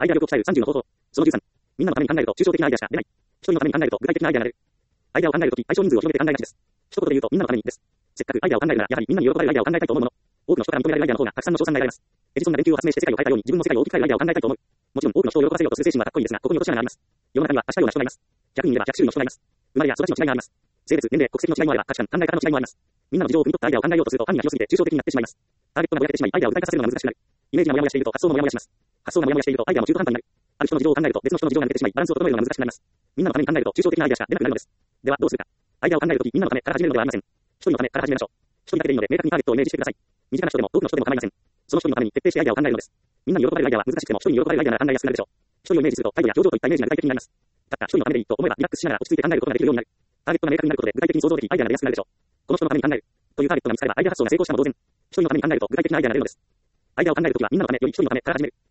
アイデア力を鍛える30の方法。その13。みんなのために考えると抽象的なアイデアしか出ない。一人のために考えると具体的なアイデアになる。アイデアを考えるとき、対象人数を広げて考えがちです。一言で言うと、みんなのためにです。せっかくアイデアを考えるなら、やはりみんなに喜ばれるアイデアを考えたいと思うもの。多くの人から認められるアイデアの方がたくさんの賞賛が得られます。エジソンが電球を発明して世界を変えたように自分の世界を大きく変えるアイデアを考えたいと思う。もちろん多くの人を喜ばせようとする精神はかっこいいですが、ここに落とし穴があります。世の中には明日ような人がいます。100人いれば100種類の人がいます。生まれや育ちの違いがあります。性別、年齢、国籍の違いもあれば価値観、考え方の違いもあります。みんなの事情を汲み取ったアイデアを考えようとすると範囲が広すぎて抽象的になってしまいます。ターゲットがぼやけてしまい、アイデアを具体化させるのが難しくなる。イメージがモヤモヤしていると発想もモヤモヤします。発想がモヤモヤしているとアイデアも中途半端になる。ある人の事情を考えると別の人の事情が抜けてしまい、バランスを整えるのが難しくなります。みんなのために考えると抽象的なアイデアしか出なくなるのです。ではどうするか。アイデアを考えるときみんなのためから始めるのではありません。一人のためから始めましょう。一人だけでいいので明確にターゲットをイメージしてください。身近な人でも多くの人でも構いません。その一人のために徹底してアイデアを考えるのです。みんなに喜ばれるアイデアは難しくても一人に喜ばれるアイデアなら考えやすくなるでしょう。一人をイメージすると態度や表情といったイメージが具体的になります。たった一人のためでいいと思えばリラックスしながら落ち着いて考えることができるようになる。ターゲットが明確になることで具体的に想像できアイデアが出やすくなるでしょう。この人のために考えるというターゲットが見つかればアイデア発想が成功したも同然。一人のために考えると具体的なアイデアが出るのです。アイデアを考えるときはみんなのためより一人のためから始める。